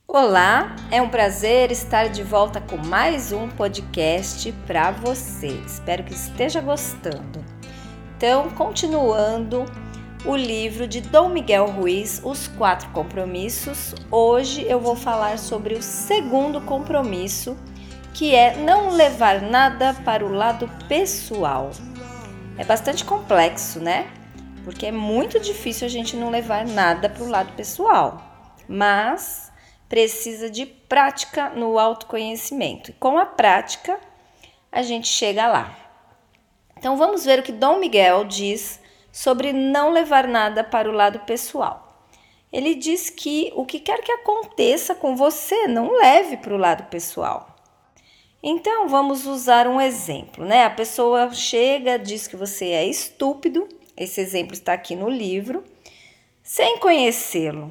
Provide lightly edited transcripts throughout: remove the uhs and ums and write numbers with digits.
Olá, é um prazer estar de volta com mais um podcast para você. Espero que esteja gostando. Então, continuando o livro de Dom Miguel Ruiz, Os 4 Compromissos, hoje eu vou falar sobre o segundo compromisso, que é não levar nada para o lado pessoal. É bastante complexo, né? Porque é muito difícil a gente não levar nada para o lado pessoal, mas precisa de prática no autoconhecimento. E com a prática, a gente chega lá. Então vamos ver o que Dom Miguel diz sobre não levar nada para o lado pessoal. Ele diz que o que quer que aconteça com você, não leve para o lado pessoal. Então vamos usar um exemplo, né? A pessoa chega, diz que você é estúpido, esse exemplo está aqui no livro, sem conhecê-lo.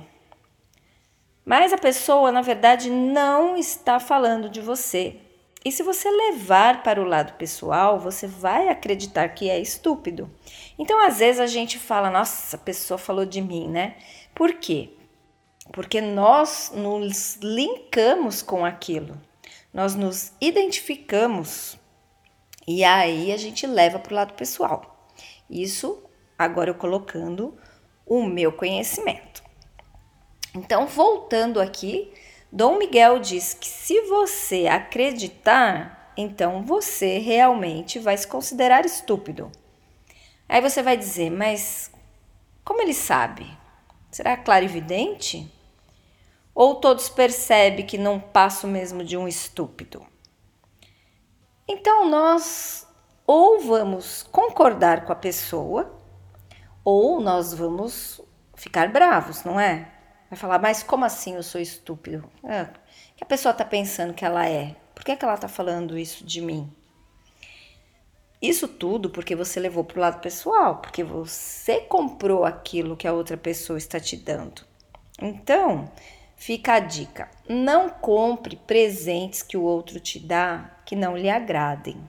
Mas a pessoa, na verdade, não está falando de você. E se você levar para o lado pessoal, você vai acreditar que é estúpido. Então, às vezes, a gente fala, nossa, a pessoa falou de mim, né? Por quê? Porque nós nos linkamos com aquilo. Nós nos identificamos. E aí, a gente leva para o lado pessoal. Isso, agora eu colocando o meu conhecimento. Então, voltando aqui, Dom Miguel diz que se você acreditar, então você realmente vai se considerar estúpido. Aí você vai dizer, mas como ele sabe? Será clarividente? Ou todos percebem que não passo mesmo de um estúpido? Então, nós ou vamos concordar com a pessoa, ou nós vamos ficar bravos, não é? Vai falar, mas como assim eu sou estúpido? Que a pessoa está pensando que ela é? Por que ela está falando isso de mim? Isso tudo porque você levou para o lado pessoal, porque você comprou aquilo que a outra pessoa está te dando. Então, fica a dica, não compre presentes que o outro te dá que não lhe agradem.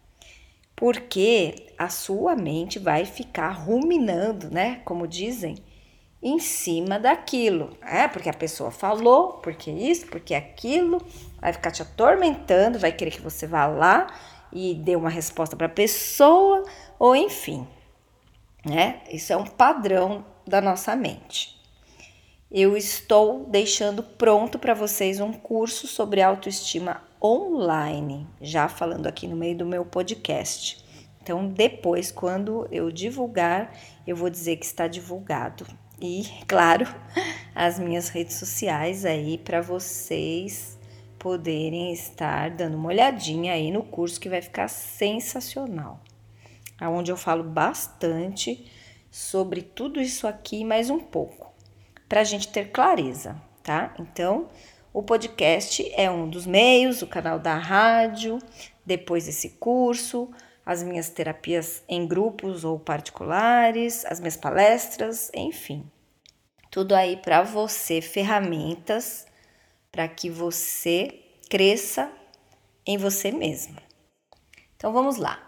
Porque a sua mente vai ficar ruminando, né? Como dizem, em cima daquilo. Porque a pessoa falou, porque isso, porque aquilo, vai ficar te atormentando, vai querer que você vá lá e dê uma resposta para a pessoa, ou enfim, né? Isso é um padrão da nossa mente. Eu estou deixando pronto para vocês um curso sobre autoestima online, já falando aqui no meio do meu podcast. Então, depois, quando eu divulgar, eu vou dizer que está divulgado. E, claro, as minhas redes sociais aí para vocês poderem estar dando uma olhadinha aí no curso que vai ficar sensacional. Onde eu falo bastante sobre tudo isso aqui, mais um pouco, para a gente ter clareza, tá? Então, o podcast é um dos meios, o canal da rádio, depois desse curso, as minhas terapias em grupos ou particulares, as minhas palestras, enfim. Tudo aí para você, ferramentas para que você cresça em você mesmo. Então vamos lá.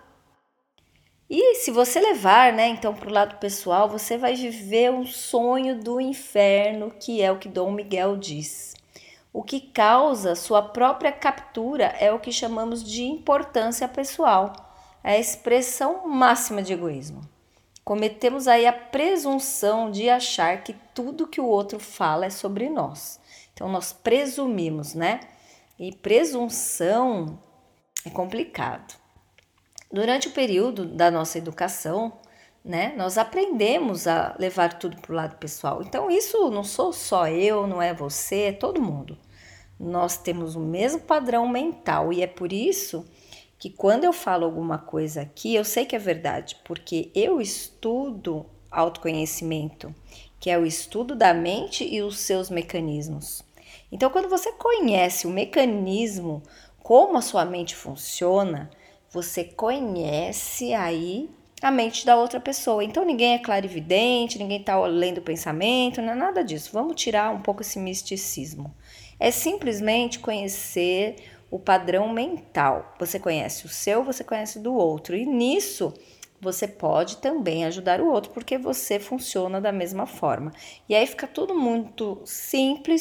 E se você levar, né, então para o lado pessoal, você vai viver um sonho do inferno, que é o que Dom Miguel diz. O que causa sua própria captura é o que chamamos de importância pessoal. É a expressão máxima de egoísmo. Cometemos aí a presunção de achar que tudo que o outro fala é sobre nós. Então, nós presumimos, né? E presunção é complicado. Durante o período da nossa educação, né, nós aprendemos a levar tudo para o lado pessoal. Então, isso não sou só eu, não é você, é todo mundo. Nós temos o mesmo padrão mental e é por isso que quando eu falo alguma coisa aqui, eu sei que é verdade, porque eu estudo autoconhecimento, que é o estudo da mente e os seus mecanismos. Então, quando você conhece o mecanismo, como a sua mente funciona, você conhece aí a mente da outra pessoa. Então, ninguém é clarividente, ninguém está lendo o pensamento, não é nada disso. Vamos tirar um pouco esse misticismo. É simplesmente conhecer o padrão mental. Você conhece o seu, você conhece do outro. E nisso, você pode também ajudar o outro, porque você funciona da mesma forma. E aí fica tudo muito simples,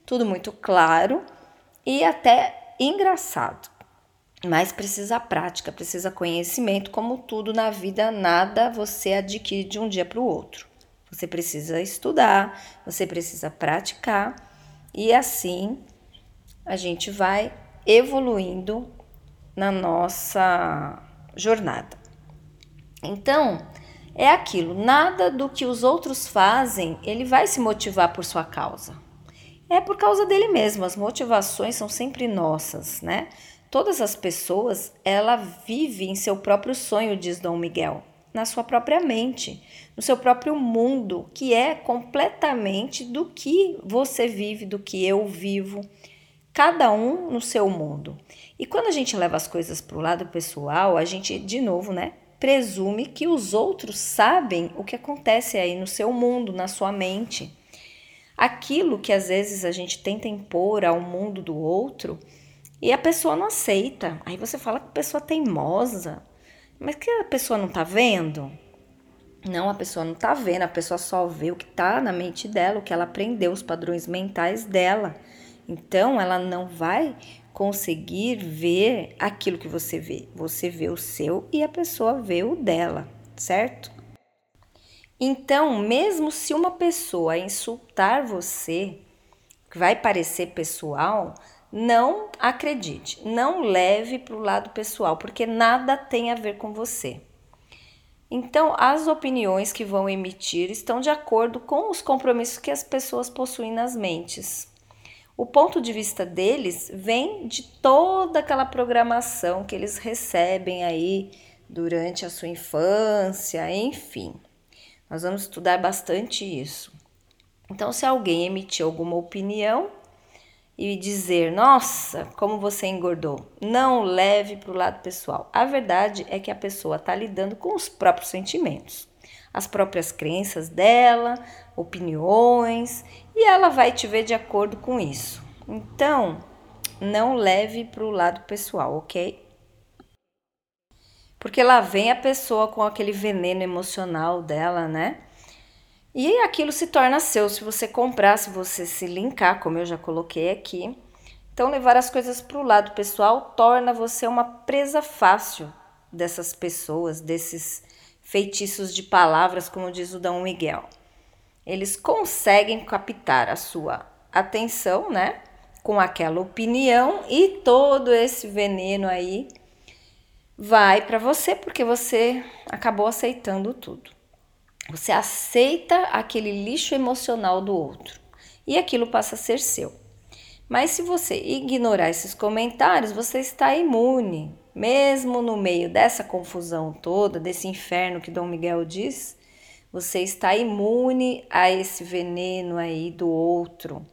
Tudo muito claro e até engraçado. Mas precisa prática, precisa conhecimento, como tudo na vida, nada você adquire de um dia para o outro. Você precisa estudar, você precisa praticar e assim a gente vai evoluindo na nossa jornada. Então, é aquilo, nada do que os outros fazem, ele vai se motivar por sua causa. É por causa dele mesmo, as motivações são sempre nossas, né? Todas as pessoas, ela vive em seu próprio sonho, diz Dom Miguel, na sua própria mente, no seu próprio mundo, que é completamente do que você vive, do que eu vivo, cada um no seu mundo. E quando a gente leva as coisas para o lado pessoal, a gente, de novo, né, presume que os outros sabem o que acontece aí no seu mundo, na sua mente. Aquilo que às vezes a gente tenta impor ao mundo do outro e a pessoa não aceita. Aí você fala que a pessoa é teimosa, mas que a pessoa não tá vendo? Não, a pessoa não tá vendo, a pessoa só vê o que tá na mente dela, o que ela aprendeu, os padrões mentais dela. Então, ela não vai conseguir ver aquilo que você vê. Você vê o seu e a pessoa vê o dela, certo? Então, mesmo se uma pessoa insultar você, que vai parecer pessoal, não acredite, não leve para o lado pessoal, porque nada tem a ver com você. Então, as opiniões que vão emitir estão de acordo com os compromissos que as pessoas possuem nas mentes. O ponto de vista deles vem de toda aquela programação que eles recebem aí durante a sua infância, enfim. Nós vamos estudar bastante isso. Então, se alguém emitir alguma opinião e dizer, nossa, como você engordou, não leve para o lado pessoal. A verdade é que a pessoa está lidando com os próprios sentimentos, as próprias crenças dela, opiniões, e ela vai te ver de acordo com isso. Então, não leve para o lado pessoal, ok? Porque lá vem a pessoa com aquele veneno emocional dela, né? E aquilo se torna seu se você comprar, se você se linkar, como eu já coloquei aqui. Então, levar as coisas para o lado pessoal torna você uma presa fácil dessas pessoas, desses feitiços de palavras, como diz o Dom Miguel. Eles conseguem captar a sua atenção, né? Com aquela opinião e todo esse veneno aí vai para você porque você acabou aceitando tudo. Você aceita aquele lixo emocional do outro e aquilo passa a ser seu. Mas se você ignorar esses comentários, você está imune. Mesmo no meio dessa confusão toda, desse inferno que Dom Miguel diz, você está imune a esse veneno aí do outro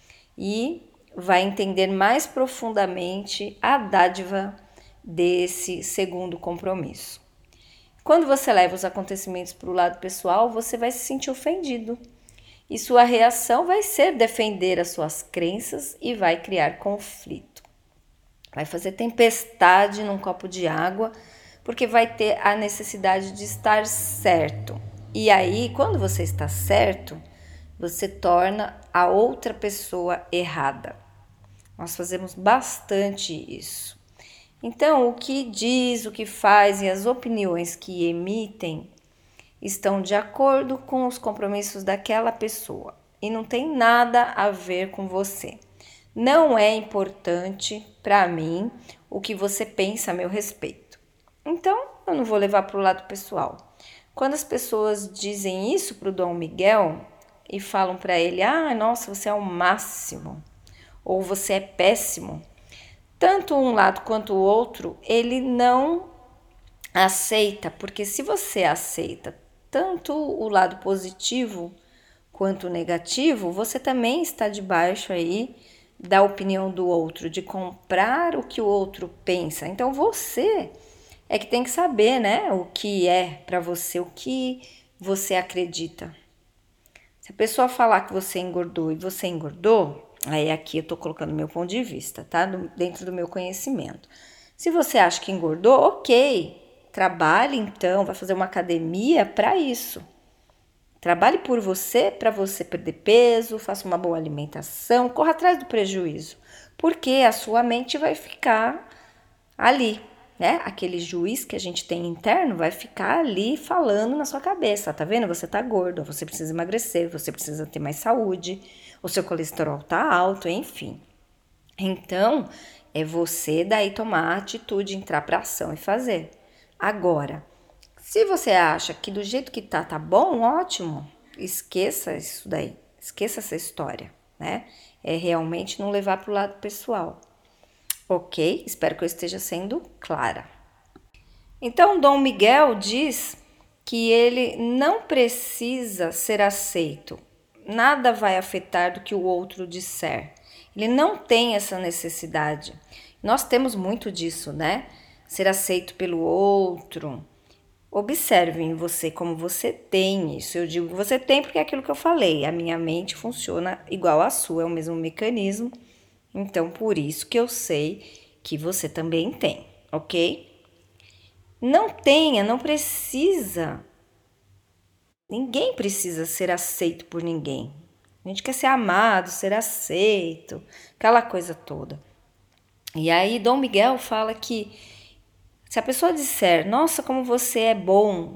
e vai entender mais profundamente a dádiva desse segundo compromisso. Quando você leva os acontecimentos para o lado pessoal, você vai se sentir ofendido. E sua reação vai ser defender as suas crenças e vai criar conflito. Vai fazer tempestade num copo de água, porque vai ter a necessidade de estar certo. E aí, quando você está certo, você torna a outra pessoa errada. Nós fazemos bastante isso. Então, o que diz, o que faz e as opiniões que emitem estão de acordo com os compromissos daquela pessoa e não tem nada a ver com você. Não é importante para mim o que você pensa a meu respeito. Então, eu não vou levar para o lado pessoal. Quando as pessoas dizem isso para o Dom Miguel e falam para ele, nossa, você é o máximo, ou você é péssimo, tanto um lado quanto o outro, ele não aceita, porque se você aceita tanto o lado positivo quanto o negativo, você também está debaixo aí da opinião do outro, de comprar o que o outro pensa. Então você é que tem que saber, né, o que é para você, o que você acredita. Se a pessoa falar que você engordou e você engordou, aí aqui eu tô colocando meu ponto de vista, tá? Dentro do meu conhecimento. Se você acha que engordou, ok. Trabalhe então, vai fazer uma academia para isso. Trabalhe por você, para você perder peso, faça uma boa alimentação, corra atrás do prejuízo, porque a sua mente vai ficar ali, né? Aquele juiz que a gente tem interno vai ficar ali falando na sua cabeça, tá vendo? Você tá gordo, você precisa emagrecer, você precisa ter mais saúde, o seu colesterol tá alto, enfim. Então, é você daí tomar a atitude, entrar pra ação e fazer. Agora, se você acha que do jeito que tá bom, ótimo, esqueça isso daí, esqueça essa história, né? É realmente não levar pro lado pessoal. Ok? Espero que eu esteja sendo clara. Então, Dom Miguel diz que ele não precisa ser aceito. Nada vai afetar do que o outro disser. Ele não tem essa necessidade. Nós temos muito disso, né? Ser aceito pelo outro. Observe em você como você tem isso. Eu digo que você tem porque é aquilo que eu falei. A minha mente funciona igual à sua, é o mesmo mecanismo. Então, por isso que eu sei que você também tem, ok? Não tenha, não precisa. Ninguém precisa ser aceito por ninguém. A gente quer ser amado, ser aceito, aquela coisa toda. E aí, Dom Miguel fala que se a pessoa disser, nossa, como você é bom,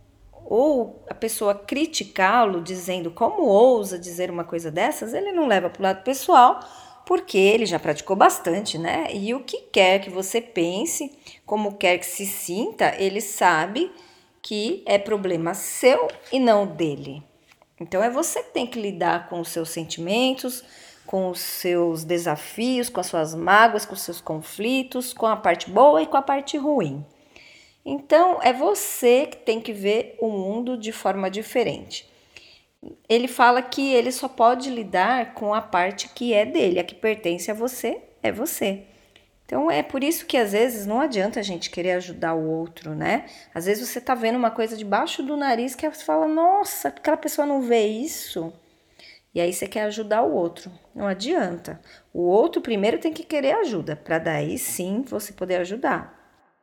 ou a pessoa criticá-lo, dizendo como ousa dizer uma coisa dessas, ele não leva para o lado pessoal, porque ele já praticou bastante, né? E o que quer que você pense, como quer que se sinta, ele sabe que é problema seu e não dele. Então é você que tem que lidar com os seus sentimentos, com os seus desafios, com as suas mágoas, com os seus conflitos, com a parte boa e com a parte ruim. Então é você que tem que ver o mundo de forma diferente. Ele fala que ele só pode lidar com a parte que é dele, a que pertence a você é você. Então é por isso que às vezes não adianta a gente querer ajudar o outro, né? Às vezes você tá vendo uma coisa debaixo do nariz que você fala, nossa, aquela pessoa não vê isso. E aí você quer ajudar o outro. Não adianta. O outro primeiro tem que querer ajuda, para daí sim você poder ajudar.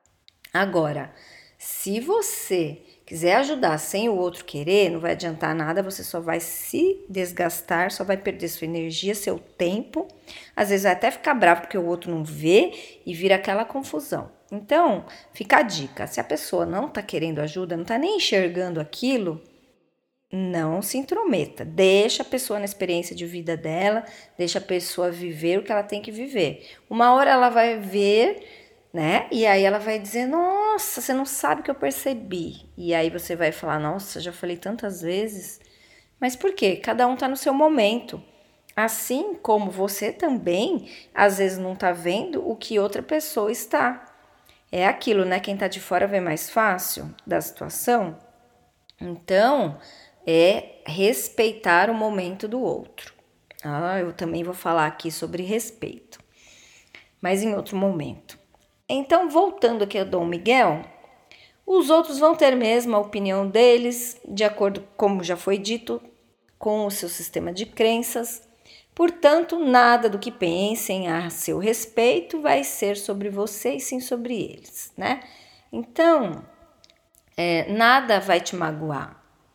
Agora, se você quiser ajudar sem o outro querer, não vai adiantar nada, você só vai se desgastar, só vai perder sua energia, seu tempo. Às vezes vai até ficar bravo porque o outro não vê e vira aquela confusão. Então, fica a dica, se a pessoa não está querendo ajuda, não está nem enxergando aquilo, não se intrometa. Deixa a pessoa na experiência de vida dela, deixa a pessoa viver o que ela tem que viver. Uma hora ela vai ver, né? E aí ela vai dizer, nossa, você não sabe o que eu percebi. E aí você vai falar, nossa, já falei tantas vezes. Mas por quê? Cada um tá no seu momento. Assim como você também, às vezes não tá vendo o que outra pessoa está. É aquilo, né? Quem tá de fora vê mais fácil da situação. Então, é respeitar o momento do outro. Eu também vou falar aqui sobre respeito, mas em outro momento. Então, voltando aqui a Dom Miguel, os outros vão ter mesmo a opinião deles, de acordo, como já foi dito, com o seu sistema de crenças. Portanto, nada do que pensem a seu respeito vai ser sobre você e sim sobre eles, né? Então, nada vai te magoar.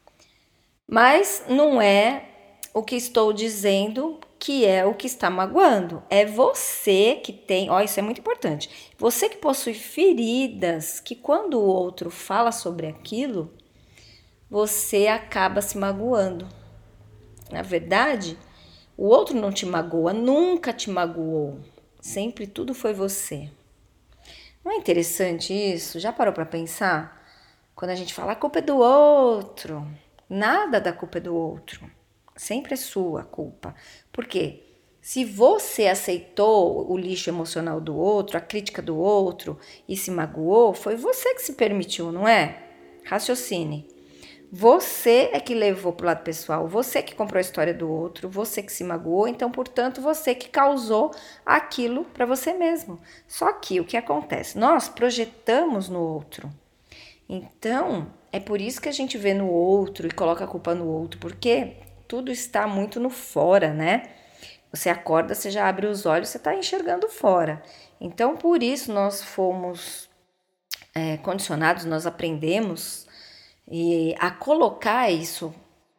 Mas não é o que estou dizendo que é o que está magoando. É você que tem, isso é muito importante. Você que possui feridas que quando o outro fala sobre aquilo, você acaba se magoando. Na verdade, o outro não te magoa, nunca te magoou. Sempre tudo foi você. Não é interessante isso? Já parou para pensar? Quando a gente fala a culpa é do outro, nada da culpa é do outro. Sempre é sua culpa. Por quê? Se você aceitou o lixo emocional do outro, a crítica do outro e se magoou, foi você que se permitiu, não é? Raciocine. Você é que levou para o lado pessoal, você que comprou a história do outro, você que se magoou, então, portanto, você que causou aquilo para você mesmo. Só que o que acontece? Nós projetamos no outro. Então, é por isso que a gente vê no outro e coloca a culpa no outro, porque tudo está muito no fora, né? Você acorda, você já abre os olhos, você está enxergando fora. Então, por isso nós fomos condicionados, nós aprendemos a colocar isso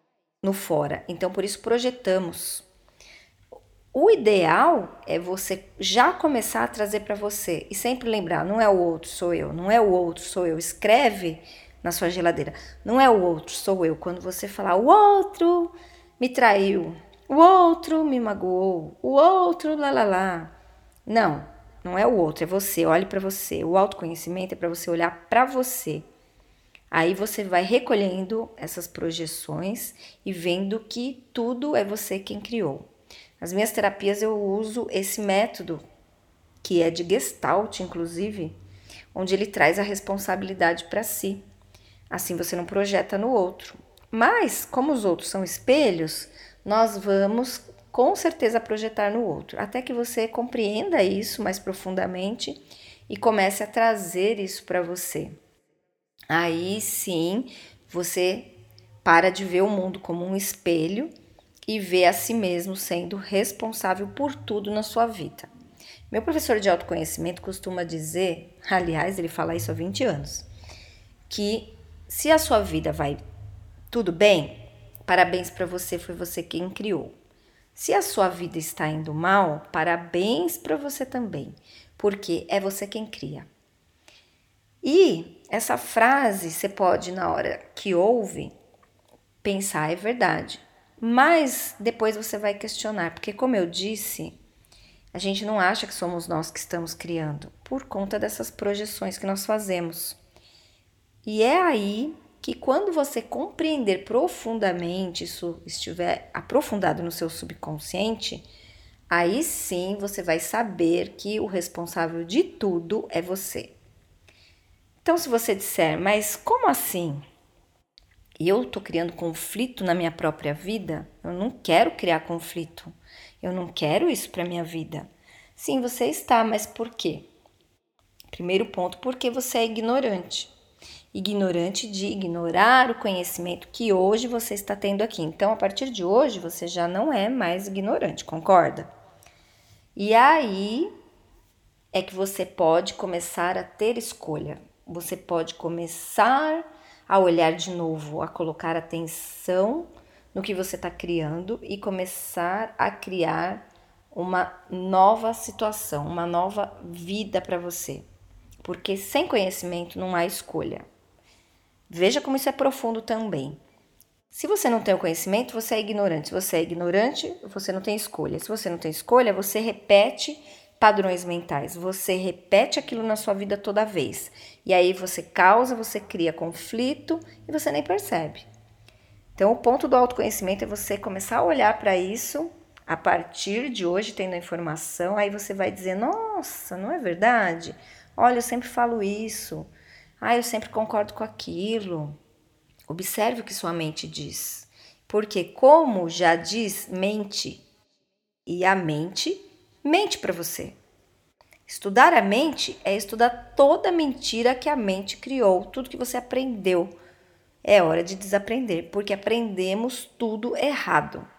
no fora. Então, por isso projetamos. O ideal é você já começar a trazer para você e sempre lembrar, não é o outro, sou eu, não é o outro, sou eu. Escreve na sua geladeira, não é o outro, sou eu. Quando você falar, o outro me traiu, o outro me magoou, o outro lá. Não é o outro, é você, olhe para você. O autoconhecimento é para você olhar para você. Aí você vai recolhendo essas projeções e vendo que tudo é você quem criou. Nas minhas terapias eu uso esse método, que é de Gestalt, inclusive, onde ele traz a responsabilidade para si. Assim você não projeta no outro. Mas, como os outros são espelhos, nós vamos com certeza projetar no outro, até que você compreenda isso mais profundamente e comece a trazer isso para você. Aí sim, você para de ver o mundo como um espelho e vê a si mesmo sendo responsável por tudo na sua vida. Meu professor de autoconhecimento costuma dizer, aliás, ele fala isso há 20 anos, que se a sua vida vai tudo bem, parabéns para você, foi você quem criou. Se a sua vida está indo mal, parabéns para você também, porque é você quem cria. E essa frase você pode, na hora que ouve, pensar, é verdade. Mas depois você vai questionar, porque como eu disse, a gente não acha que somos nós que estamos criando, por conta dessas projeções que nós fazemos. E é aí que quando você compreender profundamente, isso estiver aprofundado no seu subconsciente, aí sim você vai saber que o responsável de tudo é você. Então, se você disser, mas como assim? Eu estou criando conflito na minha própria vida? Eu não quero criar conflito. Eu não quero isso para minha vida. Sim, você está, mas por quê? Primeiro ponto, porque você é ignorante. Ignorante de ignorar o conhecimento que hoje você está tendo aqui. Então, a partir de hoje, você já não é mais ignorante, concorda? E aí é que você pode começar a ter escolha. Você pode começar a olhar de novo, a colocar atenção no que você está criando e começar a criar uma nova situação, uma nova vida para você. Porque sem conhecimento não há escolha. Veja como isso é profundo também. Se você não tem o conhecimento, você é ignorante. Se você é ignorante, você não tem escolha. Se você não tem escolha, você repete padrões mentais. Você repete aquilo na sua vida toda vez. E aí você causa, você cria conflito e você nem percebe. Então, o ponto do autoconhecimento é você começar a olhar para isso a partir de hoje, tendo a informação. Aí você vai dizer, nossa, não é verdade? Olha, eu sempre falo isso. Eu sempre concordo com aquilo. Observe o que sua mente diz. Porque, como já diz, mente. E a mente mente para você. Estudar a mente é estudar toda a mentira que a mente criou, tudo que você aprendeu. É hora de desaprender, porque aprendemos tudo errado.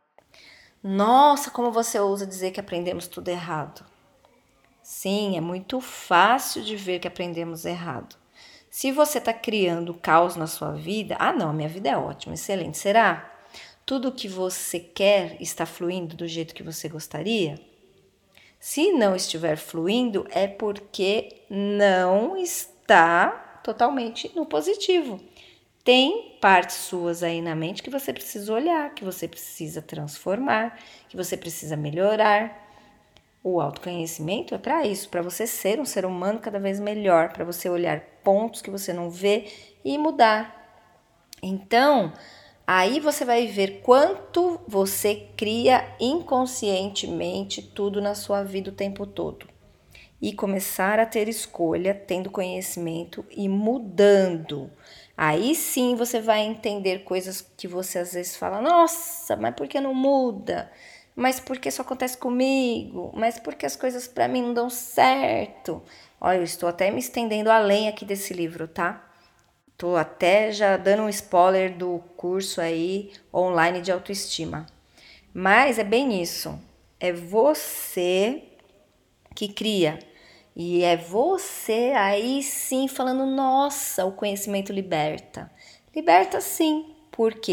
Nossa, como você ousa dizer que aprendemos tudo errado? Sim, é muito fácil de ver que aprendemos errado. Se você está criando caos na sua vida, não, minha vida é ótima, excelente. Será? Tudo que você quer está fluindo do jeito que você gostaria? Se não estiver fluindo, é porque não está totalmente no positivo. Tem partes suas aí na mente que você precisa olhar, que você precisa transformar, que você precisa melhorar. O autoconhecimento é para isso, para você ser um ser humano cada vez melhor, para você olhar pontos que você não vê e mudar. Então, aí você vai ver quanto você cria inconscientemente tudo na sua vida o tempo todo. E começar a ter escolha, tendo conhecimento e mudando. Aí sim você vai entender coisas que você às vezes fala, nossa, mas por que não muda? Mas por que isso acontece comigo? Mas por que as coisas para mim não dão certo? Olha, eu estou até me estendendo além aqui desse livro, tá? Tô até já dando um spoiler do curso aí online de autoestima. Mas é bem isso. É você que cria. E é você aí sim falando, nossa, o conhecimento liberta. Liberta sim. Por quê?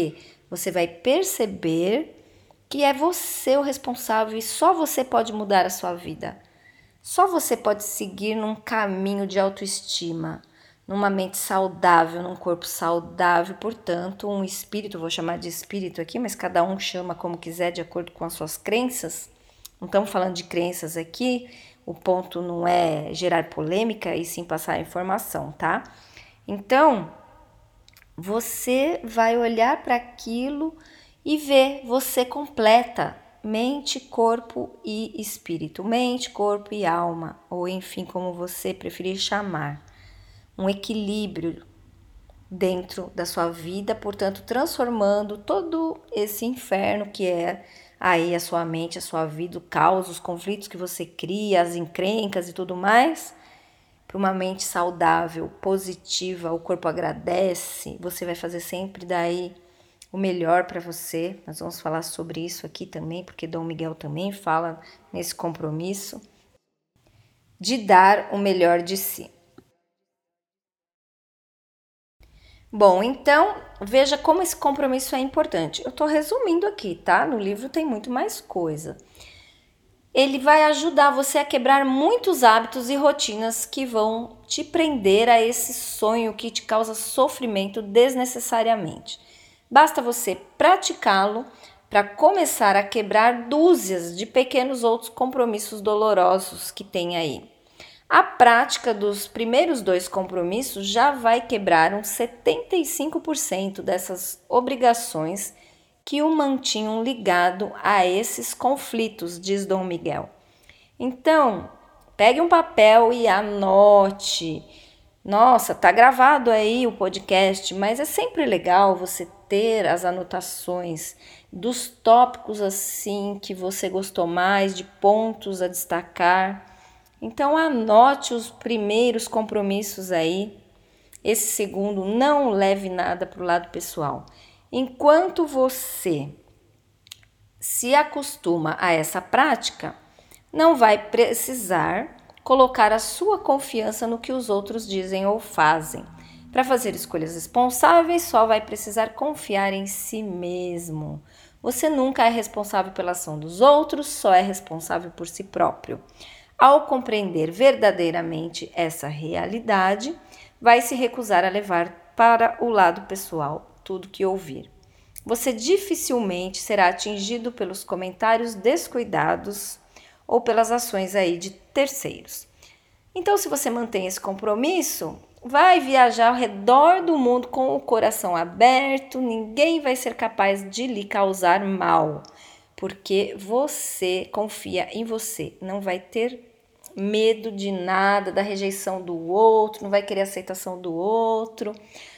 você vai perceber que é você o responsável e só você pode mudar a sua vida. Só você pode seguir num caminho de autoestima, numa mente saudável, num corpo saudável, portanto, um espírito, vou chamar de espírito aqui, mas cada um chama como quiser de acordo com as suas crenças. Não estamos falando de crenças aqui, o ponto não é gerar polêmica e sim passar a informação, tá? Então, você vai olhar para aquilo e ver você completa mente, corpo e espírito, mente, corpo e alma, ou enfim, como você preferir chamar. Um equilíbrio dentro da sua vida, portanto, transformando todo esse inferno que é aí a sua mente, a sua vida, o caos, os conflitos que você cria, as encrencas e tudo mais, para uma mente saudável, positiva, o corpo agradece, você vai fazer sempre daí o melhor para você. Nós vamos falar sobre isso aqui também, porque Dom Miguel também fala nesse compromisso de dar o melhor de si. Bom, então, veja como esse compromisso é importante. Eu estou resumindo aqui, tá? No livro tem muito mais coisa. Ele vai ajudar você a quebrar muitos hábitos e rotinas que vão te prender a esse sonho que te causa sofrimento desnecessariamente. Basta você praticá-lo para começar a quebrar dúzias de pequenos outros compromissos dolorosos que tem aí. A prática dos primeiros 2 compromissos já vai quebrar uns 75% dessas obrigações que o mantinham ligado a esses conflitos, diz Dom Miguel. Então, pegue um papel e anote. Nossa, tá gravado aí o podcast, mas é sempre legal você ter as anotações dos tópicos assim que você gostou mais, de pontos a destacar. Então anote os primeiros compromissos aí. Esse segundo, não leve nada para o lado pessoal. Enquanto você se acostuma a essa prática, não vai precisar colocar a sua confiança no que os outros dizem ou fazem. Para fazer escolhas responsáveis, só vai precisar confiar em si mesmo. Você nunca é responsável pela ação dos outros, só é responsável por si próprio. Ao compreender verdadeiramente essa realidade, vai se recusar a levar para o lado pessoal tudo que ouvir. Você dificilmente será atingido pelos comentários descuidados ou pelas ações aí de terceiros. Então, se você mantém esse compromisso, vai viajar ao redor do mundo com o coração aberto, ninguém vai ser capaz de lhe causar mal, porque você confia em você, não vai ter medo de nada, da rejeição do outro, não vai querer aceitação do outro.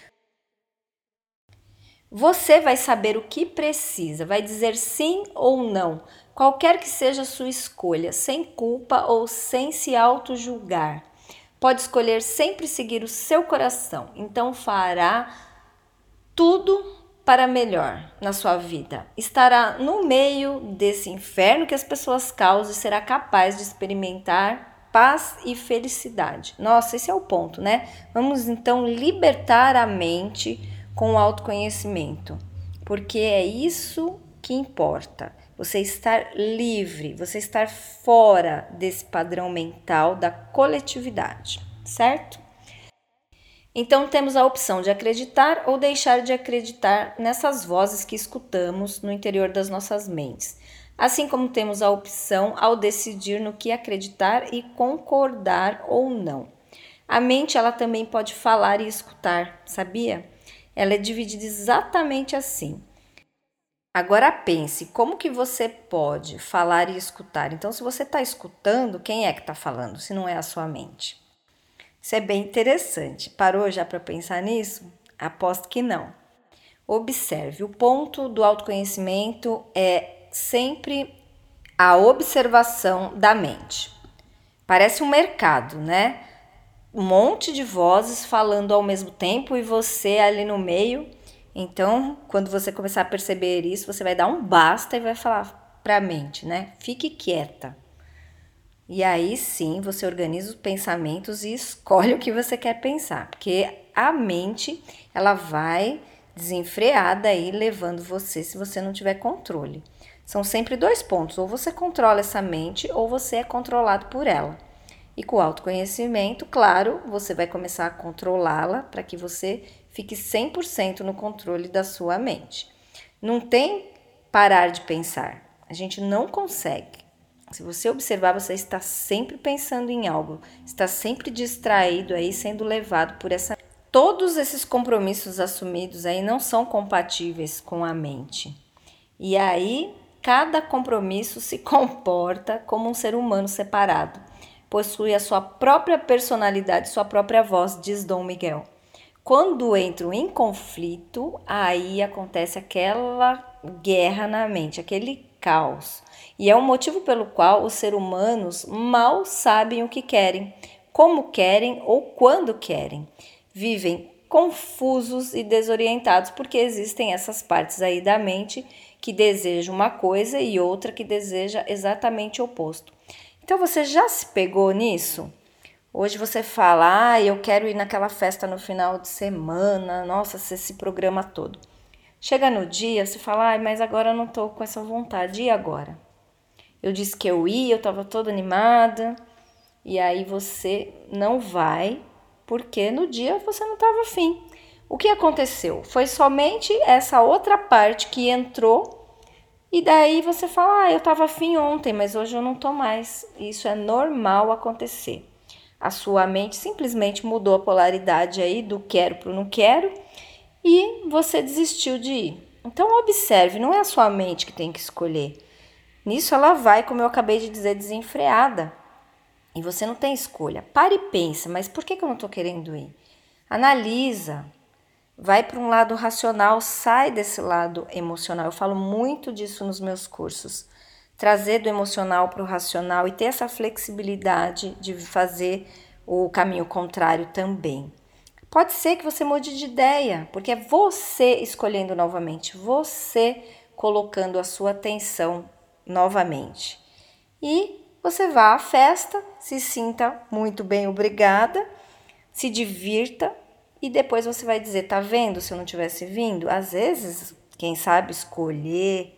Você vai saber o que precisa, vai dizer sim ou não, qualquer que seja a sua escolha, sem culpa ou sem se auto-julgar. Pode escolher sempre seguir o seu coração, então fará tudo para melhor na sua vida. Estará no meio desse inferno que as pessoas causam e será capaz de experimentar paz e felicidade. Nossa, esse é o ponto, né? Vamos então libertar a mente com o autoconhecimento, porque é isso que importa. Você estar livre, você estar fora desse padrão mental da coletividade, certo? Então temos a opção de acreditar ou deixar de acreditar nessas vozes que escutamos no interior das nossas mentes. Assim como temos a opção ao decidir no que acreditar e concordar ou não. A mente ela também pode falar e escutar, sabia? Ela é dividida exatamente assim. Agora pense, como que você pode falar e escutar? Então, se você está escutando, quem é que está falando, se não é a sua mente? Isso é bem interessante. Parou já para pensar nisso? Aposto que não. Observe, o ponto do autoconhecimento é sempre a observação da mente. Parece um mercado, né? Um monte de vozes falando ao mesmo tempo e você ali no meio. Então, quando você começar a perceber isso, você vai dar um basta e vai falar para a mente, né? Fique quieta. E aí sim, você organiza os pensamentos e escolhe o que você quer pensar, porque a mente, ela vai desenfreada aí, levando você, se você não tiver controle. São sempre 2 pontos, ou você controla essa mente ou você é controlado por ela. E com o autoconhecimento, claro, você vai começar a controlá-la para que você fique 100% no controle da sua mente. Não tem parar de pensar, a gente não consegue. Se você observar, você está sempre pensando em algo, está sempre distraído aí, sendo levado por essa... Todos esses compromissos assumidos aí não são compatíveis com a mente. E aí, cada compromisso se comporta como um ser humano separado. Possui a sua própria personalidade, sua própria voz, diz Dom Miguel. Quando entram em conflito, aí acontece aquela guerra na mente, aquele caos. E é o motivo pelo qual os seres humanos mal sabem o que querem, como querem ou quando querem. Vivem confusos e desorientados porque existem essas partes aí da mente que desejam uma coisa e outra que deseja exatamente o oposto. Então você já se pegou nisso? Hoje você fala, eu quero ir naquela festa no final de semana, nossa, você se programa todo. Chega no dia, você fala, mas agora eu não tô com essa vontade, e agora? Eu disse que eu ia, eu tava toda animada, e aí você não vai, porque no dia você não tava afim. O que aconteceu? Foi somente essa outra parte que entrou, e daí você fala, eu tava afim ontem, mas hoje eu não tô mais. Isso é normal acontecer. A sua mente simplesmente mudou a polaridade aí do quero para o não quero e você desistiu de ir. Então observe, não é a sua mente que tem que escolher. Nisso ela vai, como eu acabei de dizer, desenfreada. E você não tem escolha. Para e pensa, mas por que eu não estou querendo ir? Analisa. Vai para um lado racional, sai desse lado emocional. Eu falo muito disso nos meus cursos. Trazer do emocional para o racional e ter essa flexibilidade de fazer o caminho contrário também. Pode ser que você mude de ideia, porque é você escolhendo novamente, você colocando a sua atenção novamente. E você vá à festa, se sinta muito bem, obrigada, se divirta e depois você vai dizer, tá vendo se eu não tivesse vindo? Às vezes, quem sabe escolher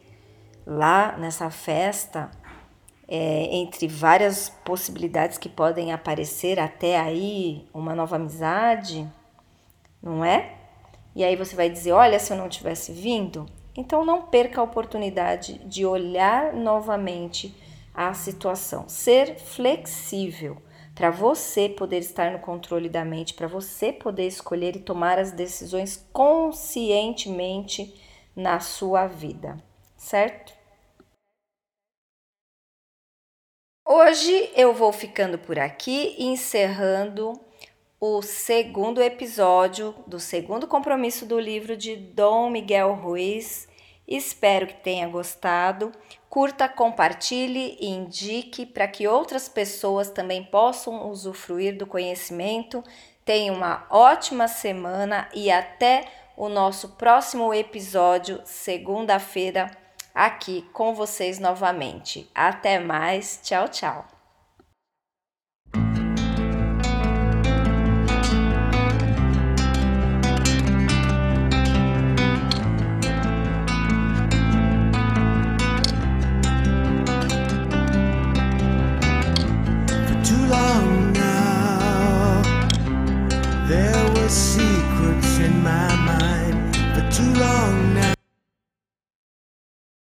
lá nessa festa, entre várias possibilidades que podem aparecer, até aí uma nova amizade, não é? E aí você vai dizer, olha, se eu não tivesse vindo, então não perca a oportunidade de olhar novamente a situação, ser flexível, para você poder estar no controle da mente, para você poder escolher e tomar as decisões conscientemente na sua vida, certo? Hoje eu vou ficando por aqui, encerrando o 2º episódio do 2º compromisso do livro de Dom Miguel Ruiz. Espero que tenha gostado. Curta, compartilhe e indique para que outras pessoas também possam usufruir do conhecimento. Tenha uma ótima semana e até o nosso próximo episódio, segunda-feira, aqui com vocês novamente. Até mais. Tchau, tchau.